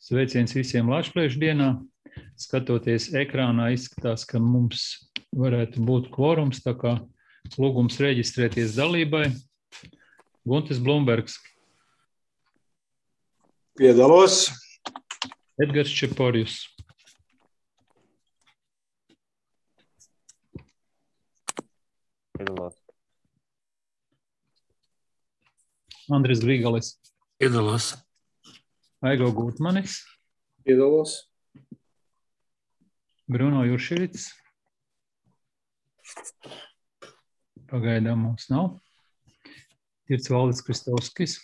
Sveiciens visiem Latvijas dienā. Skatoties ekrānā, izskatās, ka mums varētu būt kvorums, tā kā lūgums reģistrēties dalībai. Guntis Blumbergs. Piedalos. Edgars Čeporjus. Piedalos. Andris Grīgalis. Piedalos. Aigo Gūtmanis. Piedalos. Bruno Jurševits. Pagaidām mums nav. Tirts Valdis Kristovskis.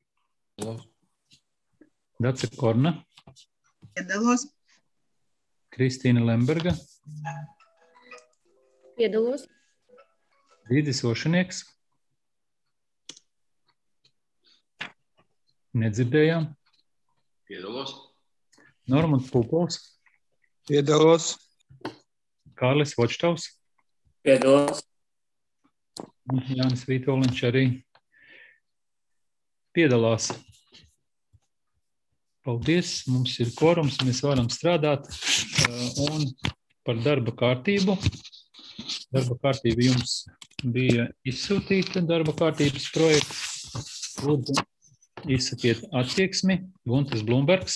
Dace Korna. Piedalos. Kristīna Lemberga. Piedalos. Dīdzis Ošanieks. Nedzirdējām. Piedalos. Normunds Pupols. Piedalos. Kārlis Vočtavs. Piedalos. Jānis Vītoliņš arī piedalās. Paldies, mums ir kvorums, mēs varam strādāt. Un par darba kārtību. Darba kārtība jums bija izsūtīta, darba kārtības projekts. Lūdzu, izsakiet attieksmi. Guntis Blumbergs.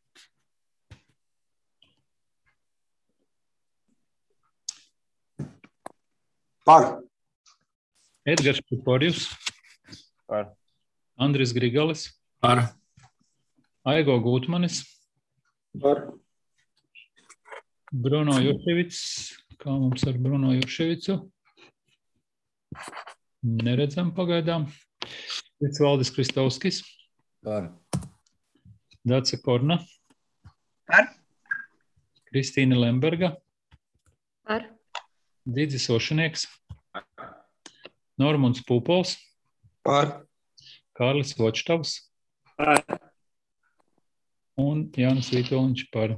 Par. Edgars Čeporjus. Par. Andris Grigalis. Par. Aigo Gūtmanis. Par. Bruno Jurševits. Kā mums ar Bruno Jurševicu? Neredzam pagaidām. Tirts Valdis Kristovskis. Par. Dace Korna. Par. Kristīna Lemberga. Par. Dīdzis Ošanieks. Normunds Pupols. Par. Kārlis Vočtavs. Par. Un Jānis Vītoliņš par.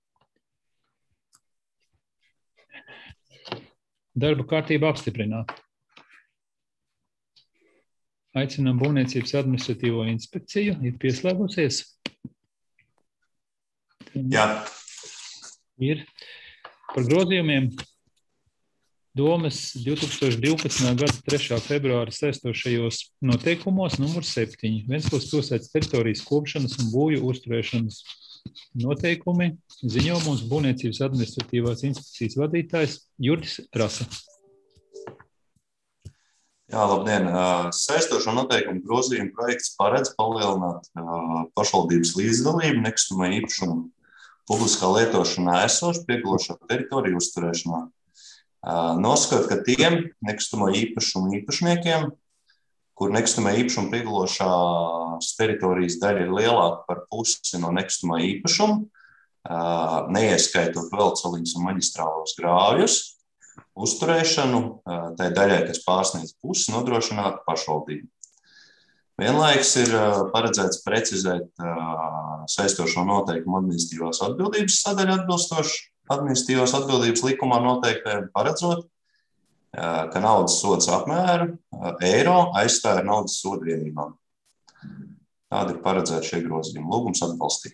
Darba kārtība apstiprināta. Aicinām Būvniecības administratīvo inspekciju. Ir pieslēgusies? Jā. Ir. Par grozījumiem Domes 2012. gada 3. februāra saistošajos noteikumos numur 7. Ventspils pilsētas teritorijas kopšanas un būvju uzturēšanas noteikumi ziņo mums Būvniecības administratīvās inspekcijas vadītājs Jurģis Trasa. Jā, labdien. Saistošo noteikumu grozījumu projekts paredz palielināt pašvaldības līdzdalību nekustamā īpašuma publiskā lietošanā esošu piegalošā teritoriju uzturēšanā. Noskat, ka tiem nekustamo īpašumu īpašniekiem, kur nekustamā īpašuma piegalošās teritorijas daļa ir lielāka par pusi no nekustamā īpašuma, neieskaitot velceliņus un maģistrālos grāvjus, uzturēšanu tai daļai, kas pārsniedz pusi, nodrošināt pašvaldību. Vienlaiks ir paredzēts precizēt saistošo noteikumu administratīvās atbildības sadaļu atbilstoši administratīvās atbildības likumā noteiktajiem, paredzot, ka naudas sods apmēru eiro aizstāja ar naudas sodu vienībām. Tādi ir paredzēti šie grozījumi. Lūgums atbalstīt.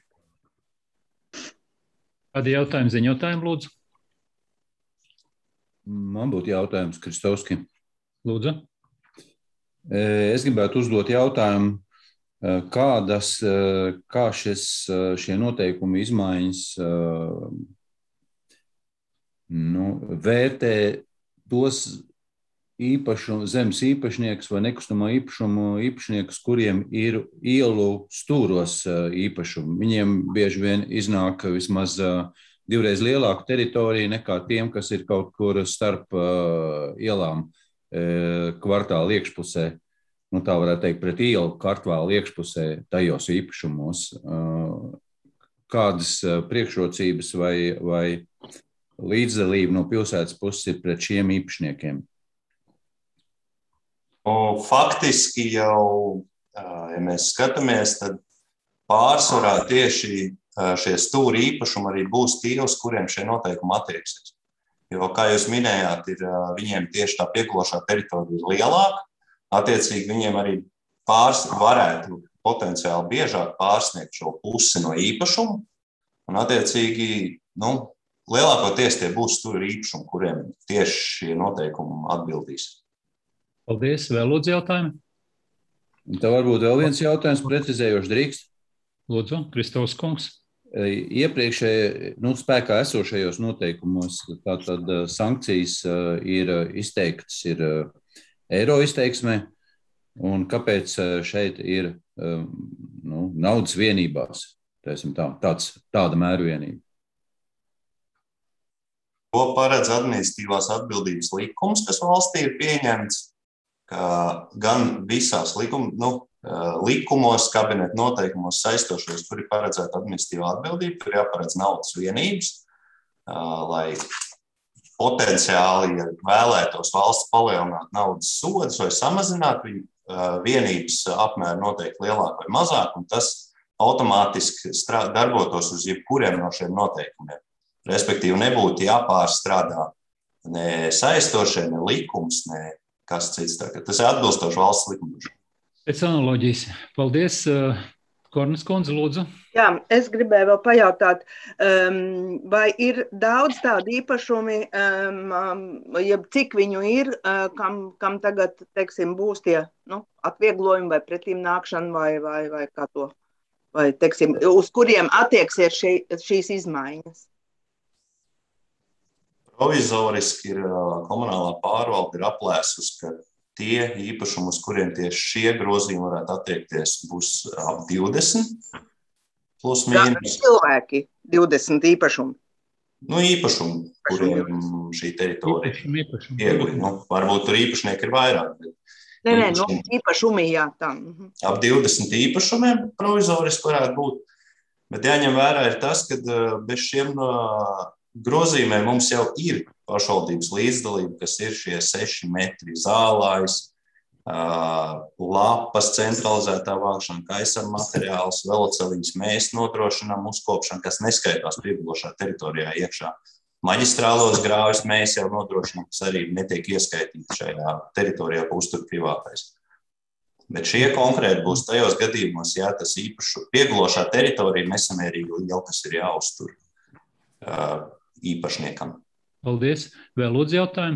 Kādi jautājumi ziņotājiem, lūdzu? Man būtu jautājums Kristovskim. Lūdzu. Es gribētu uzdot jautājumu, kā šie noteikumi izmaiņas vērtē tos zemes īpašniekus vai nekustamā īpašumu īpašniekus, kuriem ir ielu stūros īpašumu. Viņiem bieži vien iznāk vismaz 2 reizes lielāku teritoriju nekā tiem, kas ir kaut kur starp ielām kvartāla iekšpusē. Tā varētu teikt, pret ielu kvartāla iekšpusē tajos īpašumos. Kādas priekšrocības vai līdzdalība no pilsētas puses ir pret šiem īpašniekiem? Faktiski jau, ja mēs skatāmies, tad pārsvarā tieši šie stūri īpašumi arī būs tie, uz kuriem šie noteikumi attieksies. Jo, kā jūs minējāt, viņiem tieši tā piegalošā teritorija ir lielāka, attiecīgi viņiem arī varētu potenciāli biežāk pārsniegt šo pusi no īpašuma, un attiecīgi, lielākoties tie būs tur īpašumi, kuriem tieši šie noteikumi atbildīs. Paldies. Vēl lūdzu jautājumi? Tev varbūt vēl viens jautājums precizējoši drīkst. Lūdzu, Kristovs kungs. Iepriekšēji, spēkā esošajos noteikumos, tātad sankcijas ir izteiktas eiro izteiksmē, un kāpēc šeit ir naudas vienībās, tāda mērvienība? To paredz administratīvās atbildības likums, kas valstī ir pieņemts, ka gan visās likumos, kabineta noteikumos saistošos, kur ir paredzēta administratīvā atbildība, tur jāparedz naudas vienības, lai potenciāli, ja vēlētos valsts palielināt naudas sodus vai samazināt, viņu vienības apmēru noteikti lielāk vai mazāk, un tas automātiski darbotos uz jebkuriem no šiem noteikumiem. Respektīvi, nebūtu jāpārstrādā ne saistošie, ne likums, ne kas cits. Tas ir atbilstoši valsts likumdošanai. Pēc analoģijas. Paldies. Kornes kundze, lūdzu. Jā, es gribēju vēl pajautāt, vai ir daudz tādu īpašumi, cik viņu ir, kam tagad, teiksim, būs tie atvieglojumi vai pretīm nākšana vai kā to, vai, teiksim, uz kuriem attieksies šīs izmaiņas? Provizoriski ir komunālā pārvalde ir aplēsus, ka tie īpašumi, uz kuriem tieši šie grozījumi varētu attiekties, būs ap 20 plus mīnus. Cilvēki, 20 īpašumi. Īpašumi, kuriem šī teritorija iegūja. Varbūt tur īpašnieki ir vairāk. Īpašumi, jā, tā. Ap 20 īpašumiem provizoriski varētu būt. Bet jāņem vērā ir tas, ka bez šiem grozījumiem mums jau ir pašvaldības līdzdalība, kas ir šie 6 metri zālājs, lapas centralizētā vākšana, kaisama materiāls, veloceliņas mēs nodrošinām uzkopšanu, kas neskaitās piegulošā teritorijā iekšā. Maģistrālos grāvis mēs jau nodrošinām, kas arī netiek ieskaitīti šajā teritorijā, pa uztur privātais. Bet šie konkrēti būs tajos gadījumos, ja tas īpaši piegulošā teritorija nesamērīgi liela, kas ir jāuztur īpašniekam. Paldies. Vēl lūdzu jautājumu?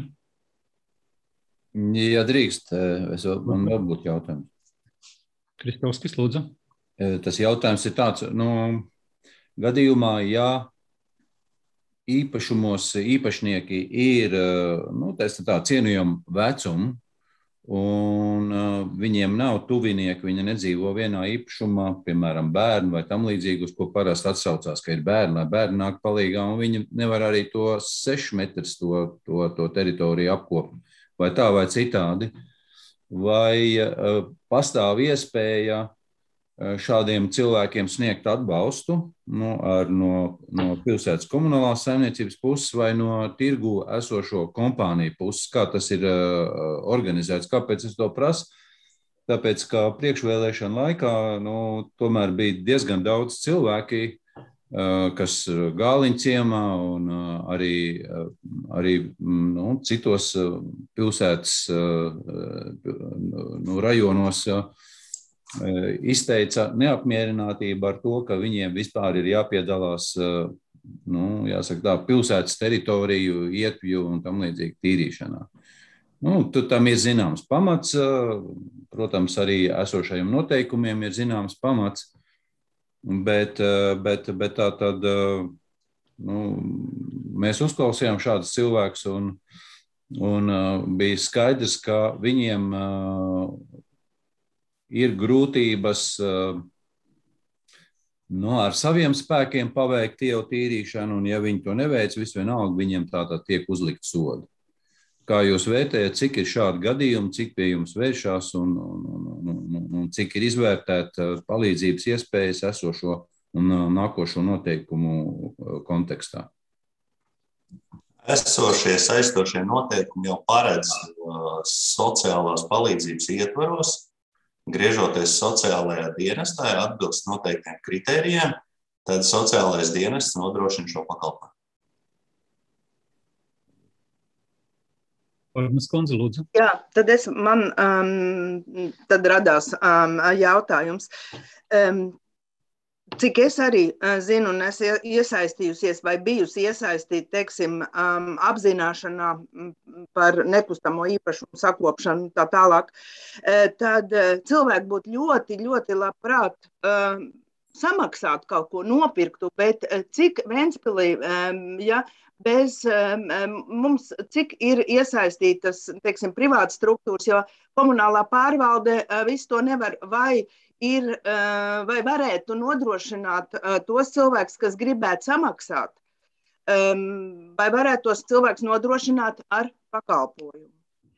Ja drīkst, man vēl būtu jautājums. Kristovskis, lūdzu. Tas jautājums ir tāds, gadījumā, ja īpašumos īpašnieki ir, tā cienījama vecuma, un viņiem nav tuvinieki, viņi nedzīvo vienā īpašumā, piemēram, bērni vai tam līdzīgi, uz ko parasti atsaucās, ka ir bērni, lai bērni nāk palīgā, un viņi nevar arī to 6 metrus to teritoriju apkopt, vai tā vai citādi. Vai pastāv iespēja šādiem cilvēkiem sniegt atbalstu no pilsētas komunālās saimniecības puses vai no tirgu esošo kompāniju puses, kā tas ir organizēts. Kāpēc es to prasu? Tāpēc, ka priekšvēlēšana laikā tomēr bija diezgan daudz cilvēki, kas Gāliņciemā un arī citos pilsētas rajonos izteica neapmierinātību ar to, ka viņiem vispār ir jāpiedalās, jāsaka tā, pilsētas teritoriju, ietpju un tam līdzīgi tīrīšanā. Tur tam ir zināms pamats, protams, arī esošajiem noteikumiem ir zināms pamats, bet tā tad, mēs uzklausījām šādus cilvēkus un bija skaidrs, ka viņiem ir grūtības ar saviem spēkiem paveikt jau tīrīšanu, un ja viņi to neveic, visvienalga viņiem tātad tiek uzlikt sodi. Kā jūs vērtējat, cik ir šādi gadījumi, cik pie jums vēršās un cik ir izvērtēta palīdzības iespējas esošo un nākošo noteikumu kontekstā? Esošie saistošie noteikumi jau paredz sociālās palīdzības ietvaros, griežoties sociālajā dienestā, atbilst noteiktiem kritērijiem, tad sociālais dienests nodrošina šo pakalpojumu. Ormas kundze, lūdzu. Jā, tad tad radās jautājums. Cik es arī zinu, un es iesaistījusies vai bijusi iesaistīta, teiksim, apzināšanā par nekustamo īpašumu sakopšanu tā tālāk, tad cilvēki būtu ļoti, ļoti labprāt samaksāt kaut ko, nopirktu, bet cik Ventspilī, ja bez mums, cik ir iesaistītas, teiksim, privātas struktūras, jo komunālā pārvalde visu to nevar, vai varētu nodrošināt tos cilvēkus, kas gribētu samaksāt, vai varētu tos cilvēkus nodrošināt ar pakalpojumu?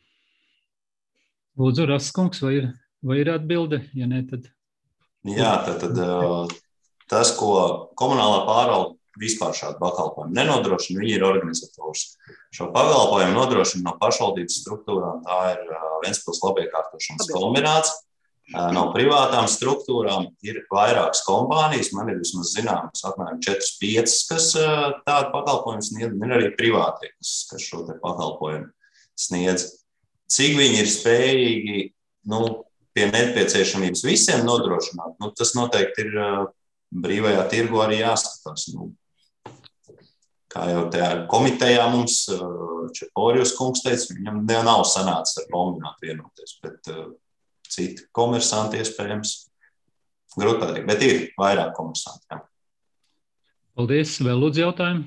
Lūdzu, Raskungs, vai ir atbilde? Ja ne, tad... Jā, tad tas, ko komunālā pārvalde vispār šādu pakalpojumu nenodrošina, viņi ir organizators. Šo pakalpojumu nodrošina no pašvaldības struktūrām, tā ir Ventspils labiekārtošanas kombināts. No privātām struktūrām ir vairākas kompānijas, man ir vismaz zināmas apmēram 4-5, kas tādu pakalpojumu sniedz, un ir arī privātie, kas šo te pakalpojumu sniedz. Cik viņi ir spējīgi, pie nepieciešamības visiem nodrošināt, tas noteikti ir brīvajā tirgu arī jāskatās. Kā jau tajā komitejā mums Čeporijus kungs teica, viņam nav sanācis ar kombinātu vienoties, bet citi komersanti iespējams grūti pateikt, bet ir vairāk komersanti. Jā. Paldies. Vēl lūdzu jautājumu?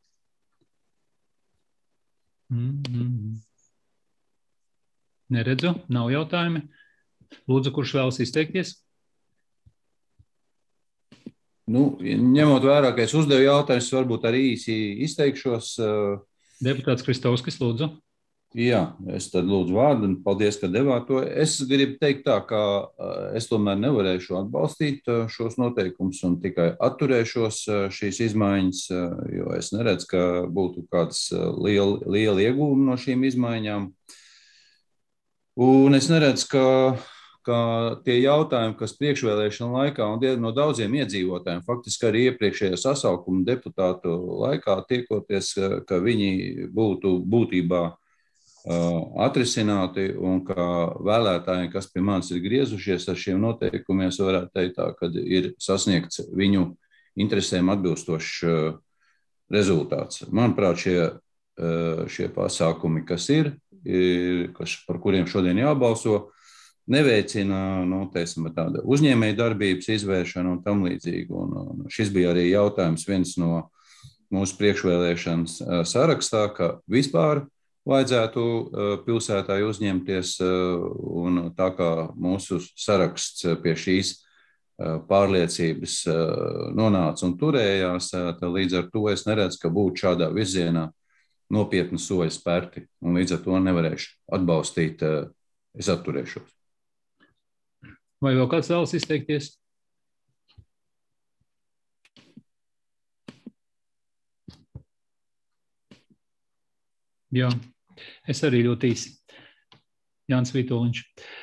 Neredzu, nav jautājumi. Lūdzu, kurš vēlas izteikties? Ņemot vērā, ka es uzdevu jautājumus, varbūt arī īsi izteikšos. Deputāts Kristovskis, lūdzu. Jā, es tad lūdzu vārdu un paldies, ka devāt to. Es gribu teikt tā, ka es tomēr nevarēšu atbalstīt šos noteikumus un tikai atturēšos šīs izmaiņas, jo es neredzu, ka būtu kāds liela iegūma no šīm izmaiņām. Un es neredzu, ka tie jautājumi, kas priekšvēlēšana laikā un no daudziem iedzīvotājiem, faktiski arī iepriekšējā sasaukuma deputātu laikā tiekoties, ka viņi būtu būtībā atrisināti un ka vēlētāji, kas pie manis ir griezušies ar šiem noteikumiem, varētu teikt tā, ka ir sasniegts viņu interesēm atbilstošs rezultāts. Manuprāt, šie pasākumi, kas ir, par kuriem šodien jābalso, neveicina, tāda uzņēmēja darbības izvēršana un tam līdzīgi. Un šis bija arī jautājums viens no mūsu priekšvēlēšanas sarakstā, ka vispār vajadzētu pilsētāji uzņemties, un tā kā mūsu saraksts pie šīs pārliecības nonāca un turējās, tad līdz ar to es neredzu, ka būtu šādā virzienā nopietni soļi spērti, un līdz ar to nevarēšu atbalstīt, es atturēšos. Vai vēl kāds vēlas izteikties? Jā. Es arī ļoti īsi. Jānis Vitoļņš.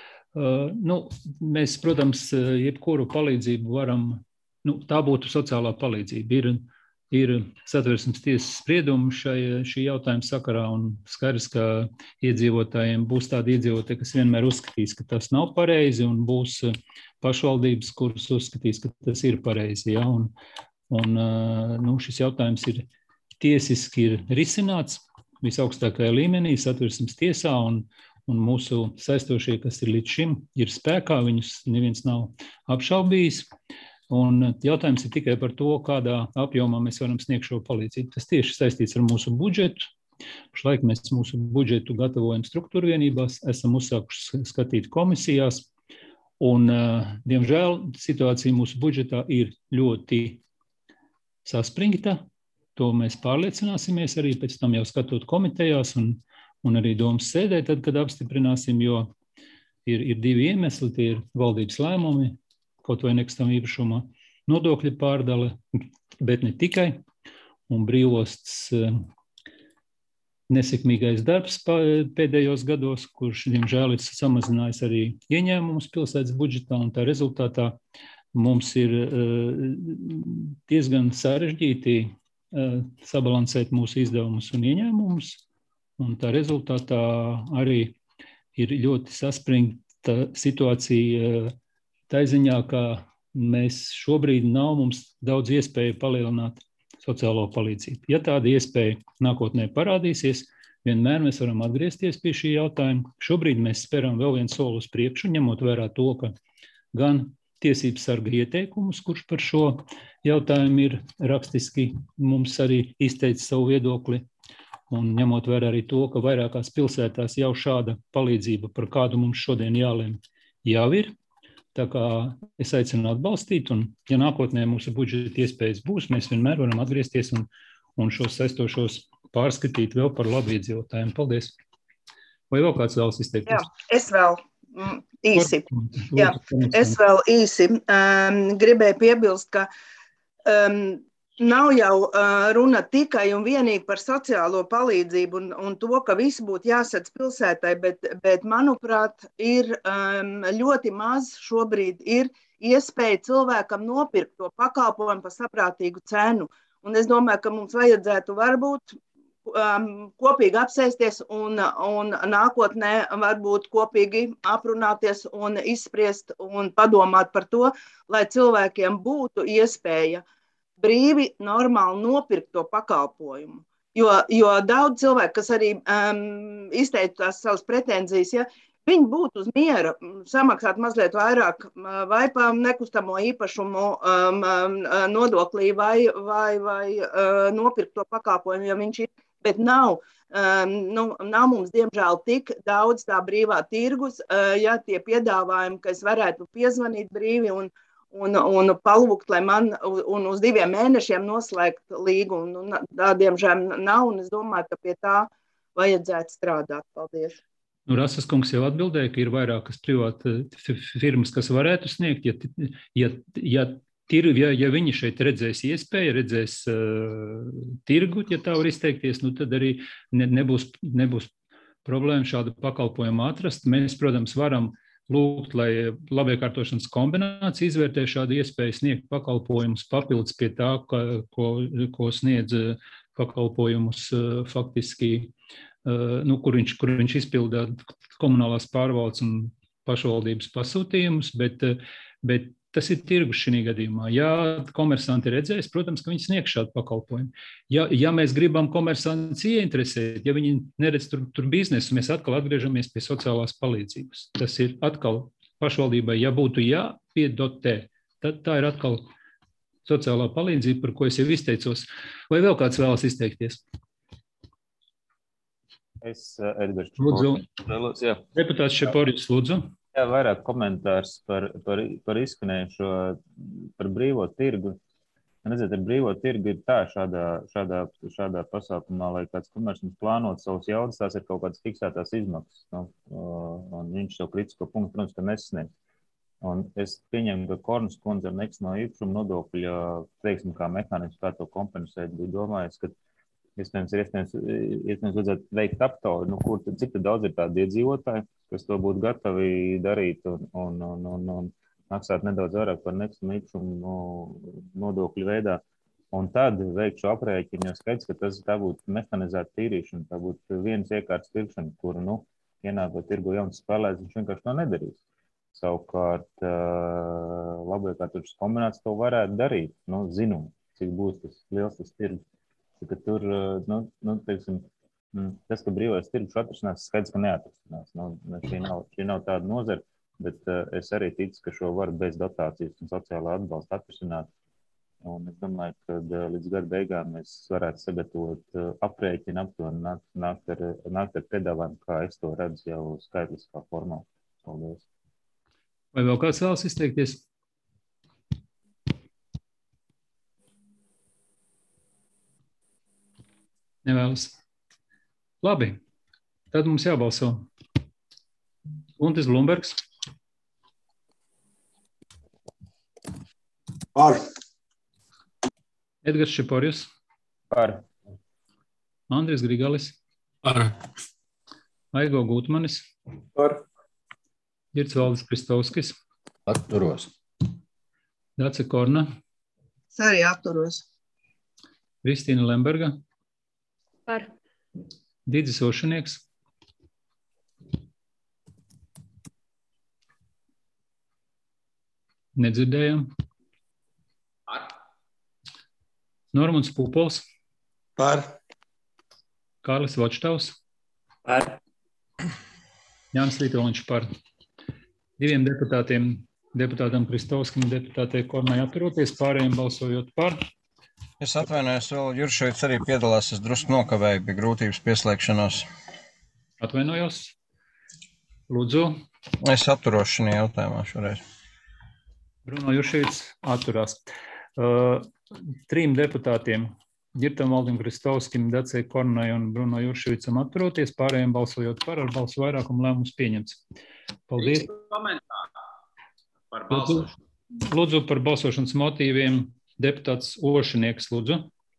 Mēs, protams, jebkuru palīdzību varam, tā būtu sociālā palīdzība. Ir Satversmes tiesas spriedumi šī jautājuma sakarā, un skaidrs, ka iedzīvotājiem būs tādi iedzīvotāji, kas vienmēr uzskatīs, ka tas nav pareizi, un būs pašvaldības, kuras uzskatīs, ka tas ir pareizi. Ja? Un šis jautājums ir tiesiski risināts visaugstākajā līmenī, Satversmes tiesā, un mūsu saistošie, kas ir līdz šim, ir spēkā, viņus neviens nav apšaubījis. Un jautājums ir tikai par to, kādā apjomā mēs varam sniegt šo palīdzību. Tas tieši saistīts ar mūsu budžetu. Pašlaik mēs mūsu budžetu gatavojam struktūra vienībās, esam uzsākuši skatīt komisijās, un, diemžēl, situācija mūsu budžetā ir ļoti saspringta. To mēs pārliecināsimies arī pēc tam jau skatot komitejās un arī domas sēdē, tad, kad apstiprināsim, jo ir divi iemesli, tie ir valdības lēmumi, kaut vai nekustamā īpašuma nodokļa pārdale, bet ne tikai, un brīvostas nesekmīgais darbs pēdējos gados, kurš, diemžēl, ir samazinājis arī ieņēmumus pilsētas budžetā, un tā rezultātā mums ir diezgan sarežģīti sabalansēt mūsu izdevumus un ieņēmumus, un tā rezultātā arī ir ļoti saspringta situācija tā ziņā, ka mēs šobrīd nav mums daudz iespēju palielināt sociālo palīdzību. Ja tāda iespēja nākotnē parādīsies, vienmēr mēs varam atgriezties pie šī jautājuma. Šobrīd mēs speram vēl vienu soli uz priekšu, ņemot vērā to, ka gan tiesības sarga ieteikumus, kurš par šo jautājumu ir rakstiski mums arī izteicis savu viedokli, un ņemot vērā arī to, ka vairākās pilsētās jau šāda palīdzība, par kādu mums šodien jālem, jau ir. Tā kā es aicinu atbalstīt, un ja nākotnē mūsu budžeta iespējas būs, mēs vienmēr varam atgriezties un šos saistošos pārskatīt vēl par labu iedzīvotājiem. Paldies! Vai vēl kāds vēlas izteikties? Jā, es vēl īsi. Jā, es vēl īsi gribēju piebilst, ka nav jau runa tikai un vienīgi par sociālo palīdzību un to, ka viss būtu jāsadz pilsētai, bet manuprāt, ir ļoti maz šobrīd ir iespēja cilvēkam nopirkt to pakalpojumu par saprātīgu cenu. Un es domāju, ka mums vajadzētu varbūt kopīgi apsēsties un nākotnē varbūt kopīgi aprunāties un izspriest un padomāt par to, lai cilvēkiem būtu iespēja brīvi, normāli nopirkt to pakalpojumu. Jo daudz cilvēku, kas arī izteica tās savas pretenzijas, ja, viņi būtu uz miera samaksāt mazliet vairāk vai pa nekustamo īpašumu nodoklī vai nopirkt to pakalpojumu, ja viņš ir, bet nav mums, diemžēl, tik daudz tā brīvā tirgus, ja tie piedāvājumi, ka es varētu piezvanīt brīvi un palūgt, lai man un uz 2 mēnešiem noslēgt līgumu. Tā, diemžēl, nav, un es domāju, ka pie tā vajadzētu strādāt. Paldies. Rasas kungs jau atbildēja, ka ir vairākas privāta firmas, kas varētu sniegt, ja viņi šeit redzēs iespēju, redzēs tirgu, ja tā var izteikties, tad arī nebūs problēma šādu pakalpojumu atrast. Mēs, protams, varam lūgt, lai labiekārtošanas kombinācija izvērtē šādu iespēju sniegt pakalpojumus papildus pie tā, ko sniedz pakalpojumus faktiski, kur viņš izpildā komunālās pārvaldes un pašvaldības pasūtījumus, bet tas ir tirgus šī gadījumā. Ja komersanti redzēs, protams, ka viņi sniegs šādu pakalpojumu. Ja mēs gribam komersantus ieinteresēt, ja viņi neredz tur biznesu, mēs atkal atgriežamies pie sociālās palīdzības. Tas ir atkal pašvaldībai, ja būtu jāpiedotē, tad tā ir atkal sociālā palīdzība, par ko es jau izteicos. Vai vēl kāds vēlas izteikties? Edgars Lūdzu. Deputāts Šeporis, lūdzu. Jā, vairāk komentārs par izskanējušo par brīvo tirgu. Redziet, ar brīvo tirgu ir tā šādā pasākumā, lai kāds komersants plānot savus jaudas, tās ir kaut kādas fiksētās izmaksas. Un viņš savu kritisko punktu, protams, ka nesasniegs. Un es pieņemu, ka Kornas kundze ar nekustamo īpašumu nodokļa, teiksim, kā mehānismu, kā to kompensēt, bija domājis, ka iespējams vajadzētu veikt aptauju, cik daudz ir tādi iedzīvotāji, kas to būtu gatavi darīt un maksāt nedaudz vairāk par nekustamo īpašumu nodokļu veidā. Un tad veikt šo aprēķinu, jo skaidrs, ka tā būtu mehanizēta tīrīšana, tā būtu vienas iekārtas pirkšana, kuru, ienākot tirgu jauns spēlēs, viņš vienkārši to nedarīs. Savukārt, labiekārtošanas kombinācija to varētu darīt, zinot, cik būs tas liels tas tirgus. Ka tur, teiksim, tas, ka brīvais tirgus atrasinās, skaidrs, ka neatrasinās. Šī nav tāda nozara, bet es arī ticu, ka šo var bez dotācijas un sociālā atbalsta atrasināt. Un es domāju, ka līdz gada beigām mēs varētu sagatavot aprēķinu aptuveni, nākt ar piedāvājumu, kā es to redzu jau skaitliskā formā. Paldies. Vai vēl kāds vēlas izteikties? Nevēlas. Labi, tad mums jābalso. Guntis Blumbergs. Par. Edgars Šeporis. Par. Andris Grigalis. Par. Aigo Gutmanis. Par. Girts Valdis Kristovskis. Atturos. Dace Korna. Es arī atturos. Kristīna Lemberga. Par. Dīdzis Ošanieks. Nedzirdējām. Par. Normunds Pūpols. Par. Kārlis Vočtavs. Par. Jānis Vitoļņš par. 2 deputātam Kristovskim un deputātei Kornai atturoties, pārējiem balsojot par. Es atvainojos, vēl Juršovics arī piedalās, es drusku nokavēju, bija grūtības pieslēgšanos. Atvainojos. Lūdzu. Es atturos šajā jautājumā šoreiz. Bruno Juršovics atturās. 3 deputātiem Girtam Valdim Kristovskim, Dacei Kornai un Bruno Juršovicam atturoties, pārējiem balsojot par, ar balsu vairākumu lēmums pieņemts. Paldies. Par balsošanu. Lūdzu par balsošanas motīviem. Deputāts Ošanieks, lūdzu.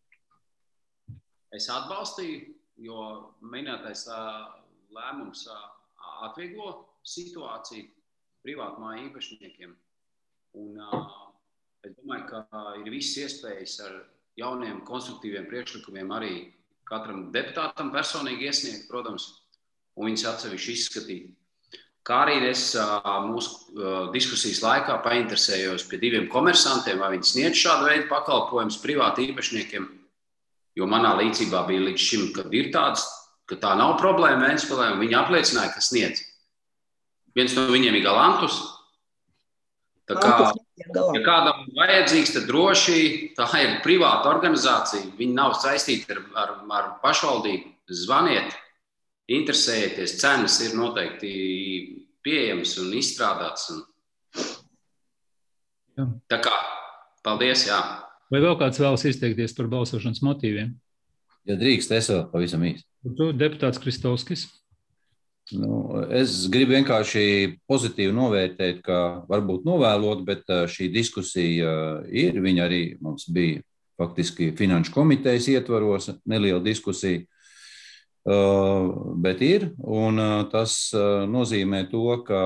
Es atbalstīju, jo minētais lēmums atvieglo situāciju privātu māju īpašniekiem. Un es domāju, ka ir visas iespējas ar jauniem konstruktīviem priekšlikumiem arī katram deputātam personīgi iesniegt, protams, un viņus atsevišķi izskatīt. Kā arī es mūsu diskusijas laikā painteresējos pie 2 komersantiem, vai viņi sniedz šādu veidu pakalpojumus privāti īpašniekiem, jo manā līdzībā bija līdz šim, kad ir tāds, ka tā nav problēma Ventspilē, un viņi apliecināja, ka sniedz. Viens no viņiem ir Galantus. Tā kā, ja kādam vajadzīgs, tad droši tā ir privāta organizācija, viņi nav saistīti ar pašvaldību. Zvaniet, interesējieties, cenas ir noteikti pieejamas un izstrādātas. Tā kā, paldies, jā. Vai vēl kāds vēlas izteikties par balsošanas motīviem? Ja drīkst, es vēl pavisam īsti. Deputāts Kristovskis. Es gribu vienkārši pozitīvi novērtēt, ka varbūt novēlot, bet šī diskusija ir. Viņa arī mums bija faktiski finanšu komitejas ietvaros, neliela diskusija, bet ir. Un tas nozīmē to, ka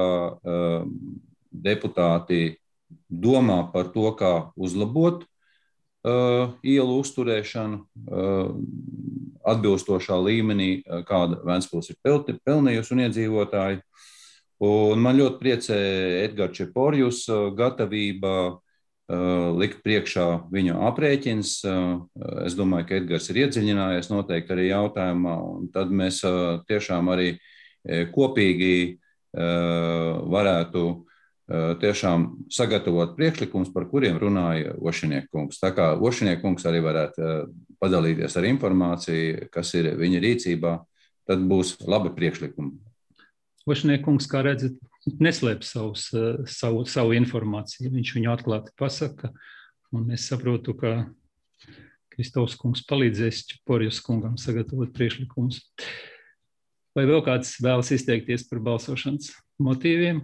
deputāti domā par to, kā uzlabot ielu uzturēšanu atbilstošā līmenī, kāda Ventspils ir pelnījusi un iedzīvotāji. Un man ļoti priecē Edgars Čeporjus gatavība likt priekšā viņa aprēķins. Es domāju, ka Edgars ir iedziļinājies noteikti arī jautājumā, un tad mēs tiešām arī kopīgi varētu tiešām sagatavot priekšlikumus, par kuriem runāja Ošanieka kungs. Tā kā Ošanieka kungs arī varētu padalīties ar informāciju, kas ir viņa rīcībā, tad būs labi priekšlikumi. Ošanieka kungs, kā redzat, neslēp savu informāciju. Viņš viņu atklāti pasaka, un es saprotu, ka Kristovs kungs palīdzēs Čeporjus kungam sagatavot priekšlikumus. Vai vēl kāds vēlas izteikties par balsošanas motīviem?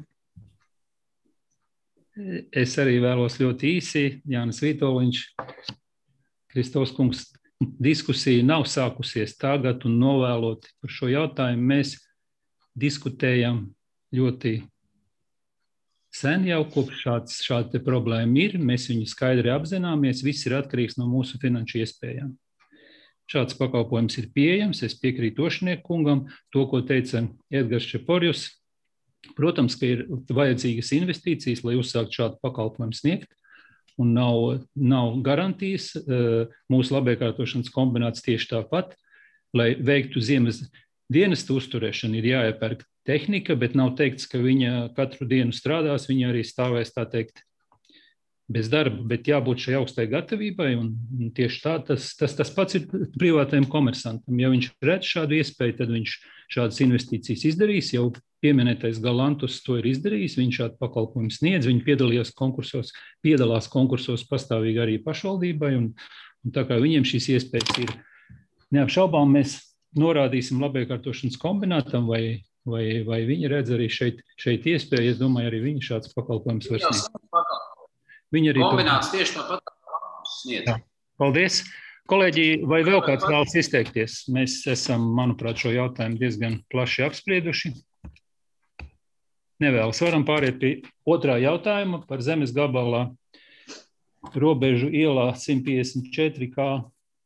Es arī vēlos ļoti īsi. Jānis Vitoļņš. Kristovs kungs, diskusija nav sākusies tagad un novēloti par šo jautājumu. Mēs diskutējam ļoti sen jau, kopš šāda problēma ir. Mēs viņu skaidri apzināmies. Viss ir atkarīgs no mūsu finanšu iespējām. Šāds pakalpojums ir pieejams. Es piekrītu Ošanieka kungam. To, ko teica Edgars Čeporjus. Protams, ka ir vajadzīgas investīcijas, lai uzsākt šādu pakalpojumu sniegt, un nav garantijas. Mūsu labiekārtošanas kombināts tieši tāpat, lai veiktu ziemas dienestu uzturēšanu, ir jāiepērk tehnika, bet nav teikts, ka viņa katru dienu strādās, viņa arī stāvēs, tā teikt, bez darba, bet jābūt šai augstai gatavībai, un tieši tā, tas pats ir privātajam komersantam. Ja viņš redz šādu iespēju, tad viņš šādas investīcijas izdarīs. Jau pieminētais Galantus to ir izdarījis, viņš šādu pakalpojumu sniedz, viņi piedalās konkursos pastāvīgi arī pašvaldībai, un tā kā viņiem šīs iespējas ir neapšaubām, mēs norādīsim labiekārtošanas kombinātam, vai viņi redz arī šeit iespēju. Es domāju, arī viņi šāds pakalpojums var sniegt. Kombināts tieši tāpat sniedz. Paldies. Kolēģi, vai vēl kāds vēlas izteikties? Mēs esam, manuprāt, šo jautājumu diezgan plaši apsprieduši. Nevēlas. Varam pāriet pie otrā jautājuma par zemes gabalā Robežu ielā 154, kā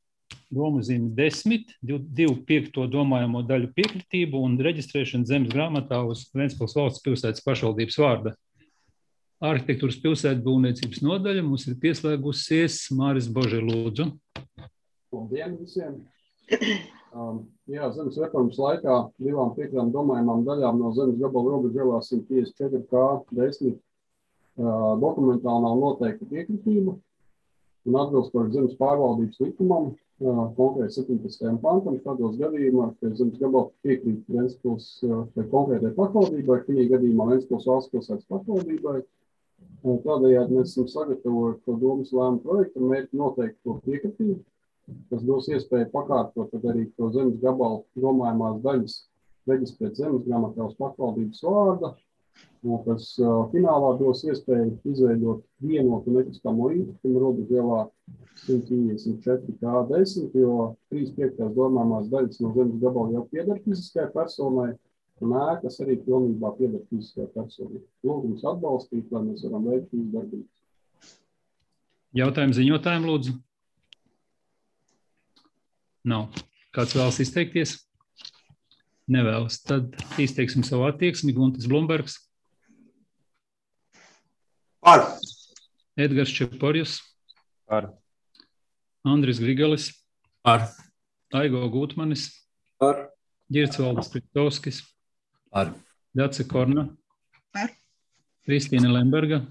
domuzīme 10, 2/5 domājamo daļu piekritību un reģistrēšanu zemes grāmatā uz Ventspils valsts pilsētas pašvaldības vārda. Arhitektūras pilsētbūvniecības nodaļa mums ir pieslēgusies Māris Bože, lūdzu. Labdien visiem! Jā, zemes reformas laikā 2/5 domājumām daļām no zemes gabala robežu ielā 154K10 dokumentāli nav noteikta piekritība un atbilstoši zemes pārvaldības likumam, konkrēti 17. pantam, tādos gadījumos, ka zemes gabala piekrīt Ventspils konkrētai pašvaldībai, šī gadījumā Ventspils valsts pilsētas pašvaldībai. Tādējādi mēs esam sagatavojuši šo domas lēmumu projektu un mērķi noteikti to piekritību, kas dos iespēju pakārtot arī to zemes gabalu domājumās daļas reģistrēt zemes grāmatā uz pašvaldības vārda, kas finālā dos iespēju izveidot vienotu nekustamo īpašumu robežu ielā 154K10, jo 3/5 domājumās daļas no zemes gabala jau pieder fiziskai personai, un ēkas arī pilnībā pieder fiziskai personai. Lūgums atbalstīt, lai mēs varam veikt šīs darbības. Jautājumu ziņotājiem, lūdzu. Nav. Kāds vēlas izteikties? Nevēlas. Tad izteiksim savu attieksmi. Guntis Blumbergs. Par. Edgars Čeporjus. Par. Andris Grigalis. Par. Aigo Gūtmanis. Par. Ģirds Valdis Kristovskis. Par. Dace Korna. Par. Kristīna Lemberga.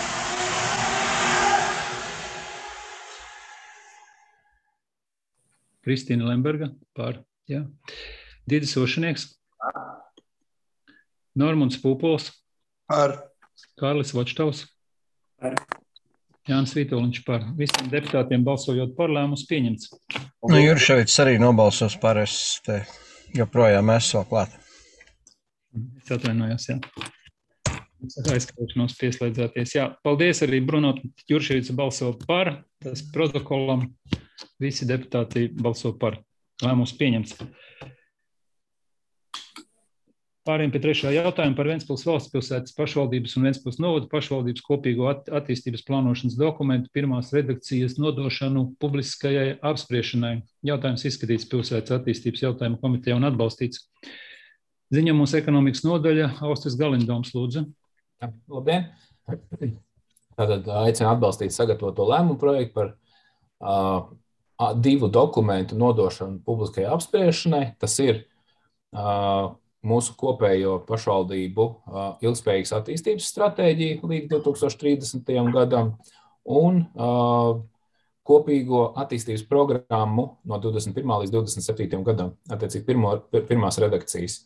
Kristīna Lemberga. Par. Jā. Didis Ošanieks. Normunds Pūpols. Par. Kārlis Vočtavs. Par. Jānis Vītoliņš par. Visiem deputātiem balsojot par, lēmums pieņemts. Nu, Jurševics arī nobalsos par, es te joprojām esmu klāt. Es atvainojos, jā. Aizskaušanos pieslēdzāties. Jā, paldies arī Bruno Jurševics balso par. Tas protokolam visi deputāti balso par. Lēmums pieņemts. Pārējiem pie trešā jautājuma par Ventspils valsts pilsētas pašvaldības un Ventspils novada pašvaldības kopīgo attīstības plānošanas dokumentu pirmās redakcijas nodošanu publiskajai apspriešanai. Jautājums izskatīts pilsētas attīstības jautājumu komitejā un atbalstīts. Ziņa mūsu ekonomikas nodaļa Austris Galindoms, lūdzu. Labdien! Tātad aicinu atbalstīt sagatavoto lēmumu projektu par 2 dokumentu nodošanu publiskajai apspriešanai. Tas ir mūsu kopējo pašvaldību ilgspējīgas attīstības stratēģiju līdz 2030. gadam un kopīgo attīstības programmu no 21. līdz 27. gadam, attiecīgi pirmās redakcijas.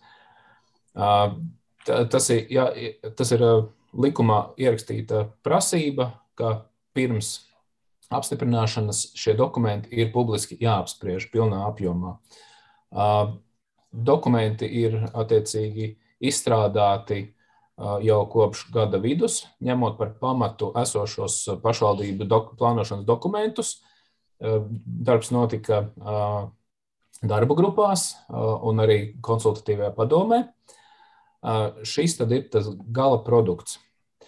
Tas ir likumā ierakstīta prasība, ka pirms apstiprināšanas šie dokumenti ir publiski jāapspriež pilnā apjomā. Dokumenti ir attiecīgi izstrādāti jau kopš gada vidus, ņemot par pamatu esošos pašvaldību plānošanas dokumentus. Darbs notika darba grupās un arī konsultatīvajā padomē. Šis tad ir tas gala produkts.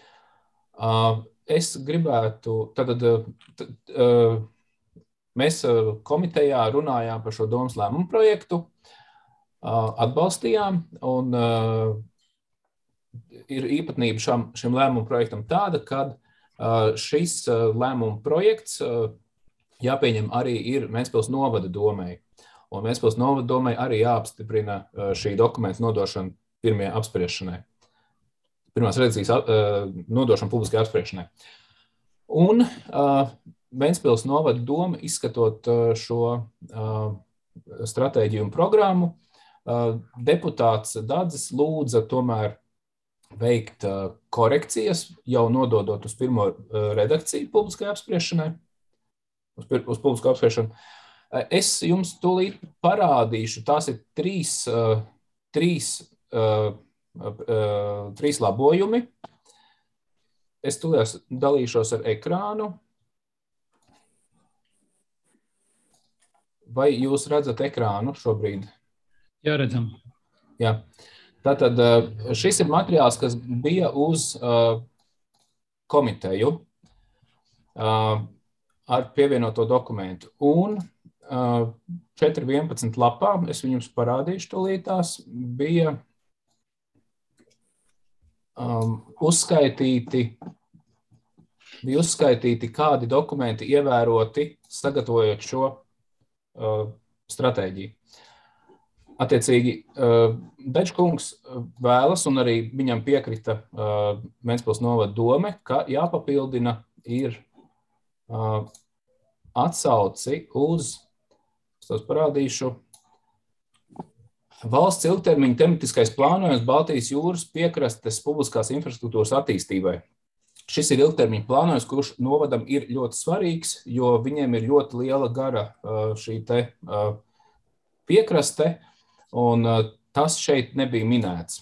Es gribētu, mēs komitejā runājām par šo domas lēmumu projektu, atbalstījām, un ir īpatnība šim lēmumu projektam tāda, ka šis lēmumu projekts jāpieņem arī ir Ventspils novada domei, un Ventspils novada domei arī jāapstiprina šī dokumenta nodošana pirmajai apspriešanai, pirmās redakcijas nodošana publiskai apspriešanai. Un Ventspils novada doma, izskatot šo stratēģiju un programmu, deputāts Dadzis lūdza tomēr veikt korekcijas, jau nododot uz pirmo redakciju publiskai apspriešanai, uz publisku apspriešanu. Es jums tūlīt parādīšu, tās ir trīs labojumi. Es tūlīt dalīšos ar ekrānu. Vai jūs redzat ekrānu šobrīd? Jā, redzam. Jā. Tātad šis ir materiāls, kas bija uz komiteju ar pievienoto dokumentu. Un 4.11 lapā, es viņus parādīšu tūlītās, bija uzskaitīti, kādi dokumenti ievēroti, sagatavojot šo stratēģiju. Attiecīgi, Dečkungs vēlas, un arī viņam piekrita Ventspils novada dome, ka jāpapildina ir atsauci uz, es tos parādīšu, valsts ilgtermiņa tematiskais plānojums Baltijas jūras piekrastes publiskās infrastruktūras attīstībai. Šis ir ilgtermiņa plānojums, kurš novadam ir ļoti svarīgs, jo viņiem ir ļoti liela gara šī te piekraste, un tas šeit nebija minēts.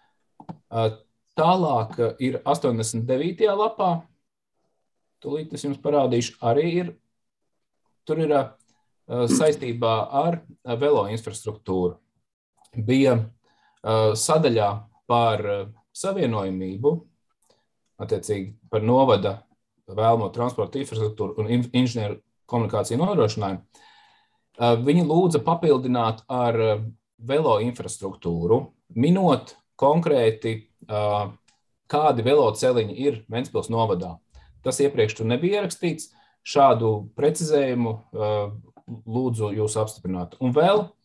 Tālāk ir 89. lapā, tūlīt es jums parādīšu, arī ir, tur ir saistībā ar velo infrastruktūru. Bija sadaļā par savienojumību, attiecīgi par novada vēlamo transporta infrastruktūru un inženieru komunikāciju nodrošinājumu. Viņi lūdza papildināt ar velo infrastruktūru, minot konkrēti, kādi velo celiņi ir Ventspils novadā. Tas iepriekš tur nebija ierakstīts, šādu precizējumu lūdzu jūs apstiprināt. Un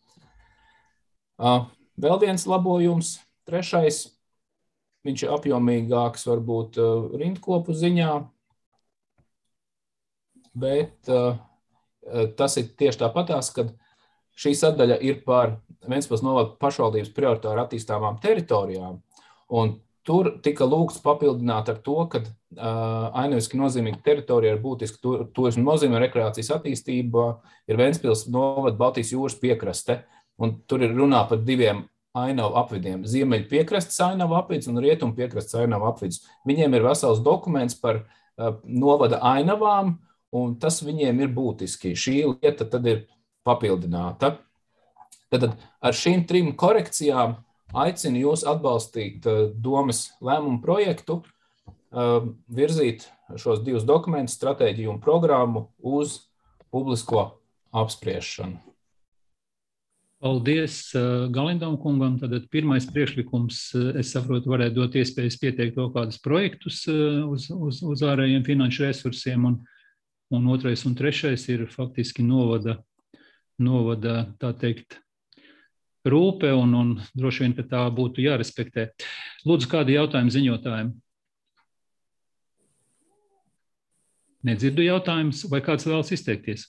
vēl viens labojums, 3. Viņš ir apjomīgāks varbūt rindkopu ziņā, bet tas ir tieši tāpatās, kad šī sadaļa ir par Ventspils novada pašvaldības prioritāri attīstāmām teritorijām, un tur tika lūgts papildināt ar to, ka ainaviski nozīmīga teritorija ar būtisku turismu nozīmi un rekreācijas attīstība ir Ventspils novada Baltijas jūras piekraste, un tur ir runā par 2 ainavu apvidiem, ziemeļu piekrastes ainavu apvidus un rietumu piekrastes ainavu apvidus. Viņiem ir vesels dokuments par novada ainavām, un tas viņiem ir būtiski. Šī lieta tad ir papildināta. Tad ar šīm 3 korekcijām aicinu jūs atbalstīt domes lēmumu projektu, virzīt šos 2 dokumentus, stratēģiju un programmu uz publisko apspriešanu. Paldies Galindam kungam. Tad pirmais priekšlikums, es saprotu, varētu dot iespējas pieteikt vēl kādus projektus uz ārējiem finanšu resursiem, un 2. un 3. ir faktiski novada, tā teikt, rūpe, un droši vien, ka tā būtu jārespektē. Lūdzu, kādi jautājumi ziņotājiem? Nedzirdu jautājumus, vai kāds vēlas izteikties?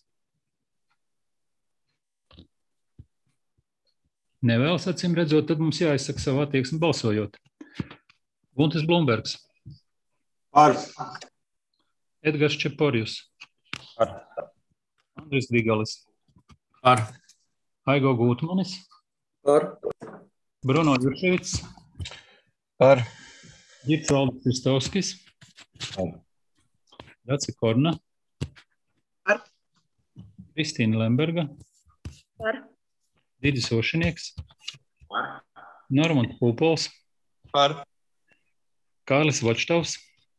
Nevēlas, acīm redzot, tad mums jāizsaka savu attieksmi balsojot. Guntis Blumbergs. Par. Edgars Čeporjus. Par. Andris Digalis. Par. Aigo Gūtmanis. Par. Bruno Jurševics. Par. Girts Valdis Kristovskis. Par. Dace Korna. Par. Kristīna Lemberga. Par. Didis Ošinieks. Par. Normants Pūpols. Par. Kārlis Vočtavs.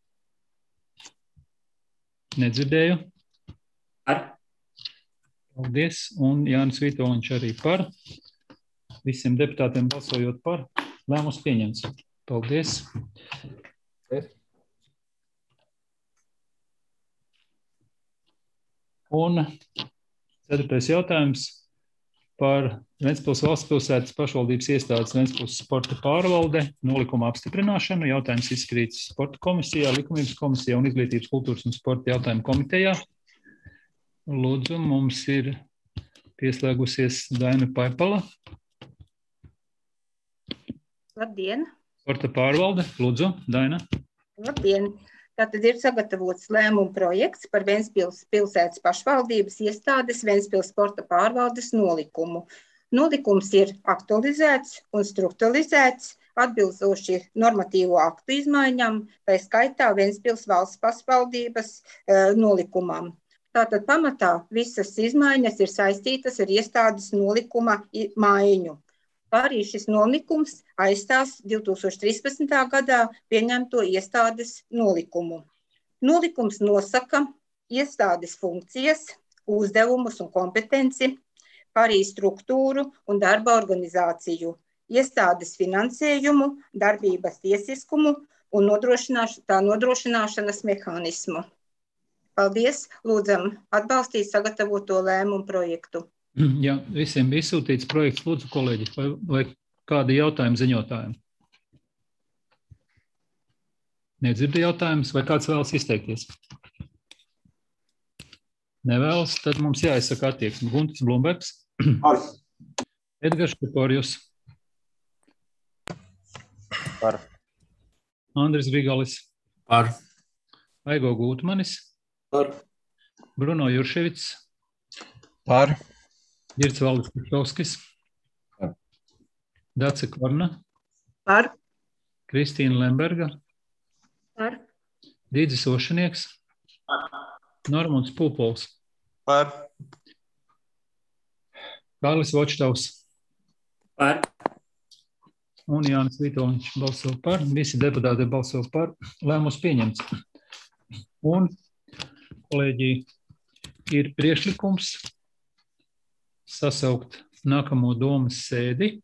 Nedzirdēju. Par. Paldies. Un Jānis Vitoļņš arī par. Visiem deputātiem balsojot par. Lēmums pieņemts. Paldies. Un 4. jautājums par Ventspils valsts pilsētas pašvaldības iestādes Ventspils sporta pārvalde nolikuma apstiprināšanu. Jautājums izskrīts sporta komisijā, likumības komisijā un izglītības, kultūras un sporta jautājumu komitejā. Lūdzu, mums ir pieslēgusies Daina Paipala. Labdien! Sporta pārvalde. Lūdzu, Daina. Labdien! Tātad ir sagatavots lēmuma projekts par Ventspils pilsētas pašvaldības iestādes Ventspils sporta pārvaldes nolikumu. Nolikums ir aktualizēts un strukturalizēts atbilstoši normatīvo aktu izmaiņām, tā skaitā Ventspils valsts pašvaldības nolikumam. Tātad pamatā visas izmaiņas ir saistītas ar iestādes nolikuma maiņu. Arī šis nolikums aizstās 2013. gadā pieņemto iestādes nolikumu. Nolikums nosaka iestādes funkcijas, uzdevumus un kompetenci, kā arī struktūru un darba organizāciju, iestādes finansējumu, darbības tiesiskumu un tā nodrošināšanas mehānismu. Paldies, lūdzam atbalstīt sagatavoto lēmumu projektu. Jā, visiem bija izsūtīts projekts, lūdzu, kolēģi, vai kādi jautājumi ziņotājiem? Nedzirdu jautājumus, vai kāds vēlas izteikties? Nevēlas, tad mums jāizsaka attieksme. Guntis Blumbergs. Par. Edgars Šeporjus. Par. Andris Grigalis. Par. Aigo Gūtmanis. Par. Bruno Jurševits. Par. Girts Valdis Kušovskis. Par. Dace Korna. Par. Kristīna Lemberga. Par. Dīdzis Ošanieks. Normunds Pūpols. Par. Kārlis Vočtavs. Par. Un Jānis Vitoļņš balso par. Visi deputāti balso par. Lēmums pieņemts. Un, kolēģi, ir priekšlikums sasaukt nākamo domas sēdi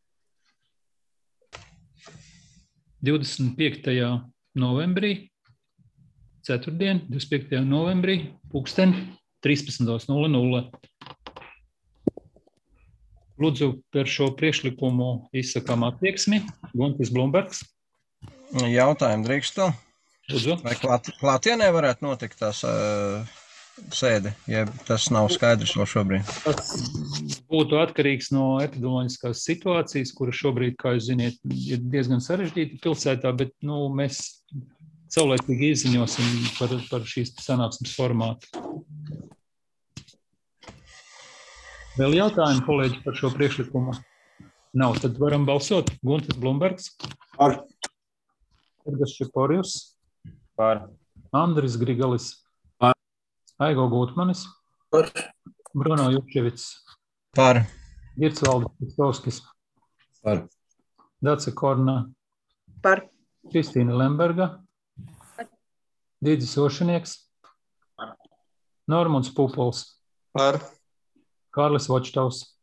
25. novembrī, ceturtdien, 25. novembrī, 13:00. Lūdzu, par šo priekšlikumu izsakām attieksmi. Guntis Blumbergs. Jautājumu drīkstu. Lūdzu. Vai klātienē varētu notikt tās sēde, ja tas nav skaidrs vēl šobrīd? Tas būtu atkarīgs no epidemioloģiskās situācijas, kura šobrīd, kā jūs ziniet, ir diezgan sarežģīta pilsētā, bet mēs saulēcīgi izziņosim par šīs sanāksmes formātu. Vēl jautājumi, kolēģi, par šo priekšlikumu? Nav, tad varam balsot. Guntis Blumbergs. Par. Edgars Šeporjus. Par. Andris Grigalis. Par. Aigo Gūtmanis. Par. Bruno Jurševits. Par. Girts Valdis Kušovskis. Par. Dace Korna. Par. Kristīna Lemberga. Dīdzis Ošanieks. Par. Normunds Pūpols. Par. Kārlis Vočtavs.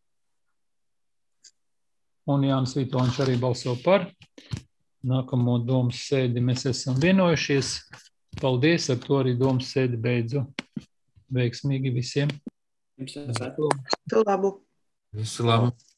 Un Jānis Vitoļņš arī balso par. Nākamo domas sēdi mēs esam vienojušies. Paldies, ar to arī domas sēdi beidzu. Veiksmīgi visiem. Jums ir Tu labu. Visu labu.